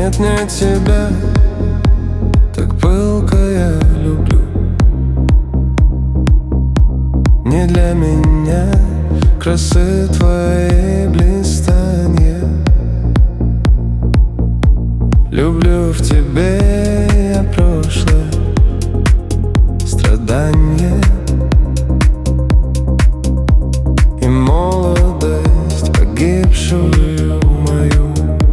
Нет, не тебя, так пылко я люблю. Не для меня красы твоей блистанья. Люблю в тебе я прошлое страдание и молодость погибшую мою.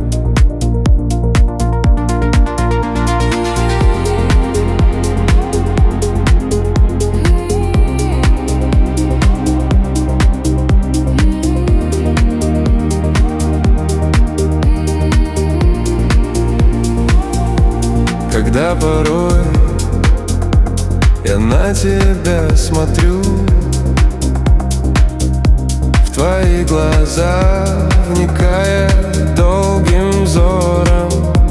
Когда порой я на тебя смотрю, в твои глаза вникая долгим взором,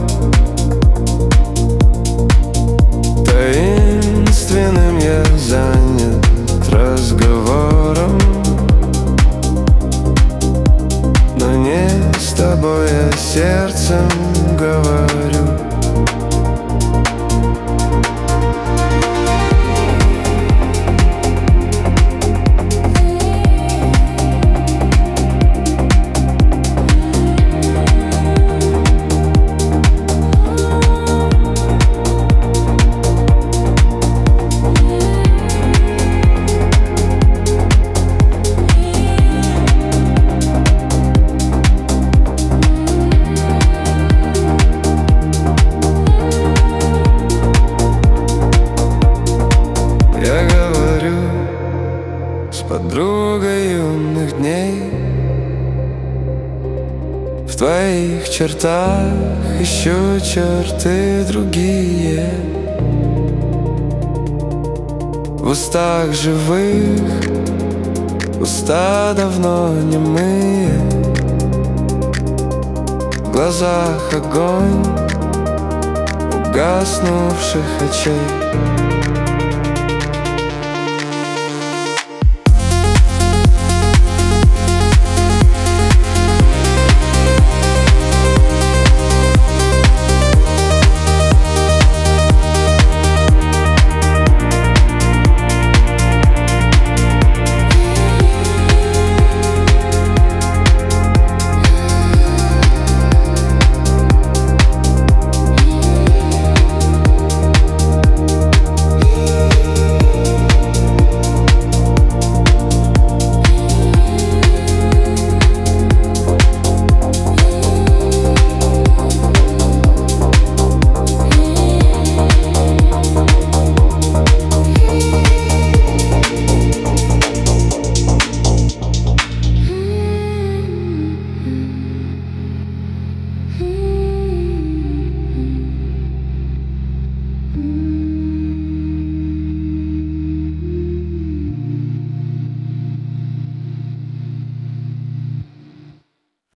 таинственным я занят разговором, но не с тобой я сердцем говорю. Я говорю с подругой юных дней. В твоих чертах еще черты другие, в устах живых уста давно немые, в глазах огонь угаснувших очей.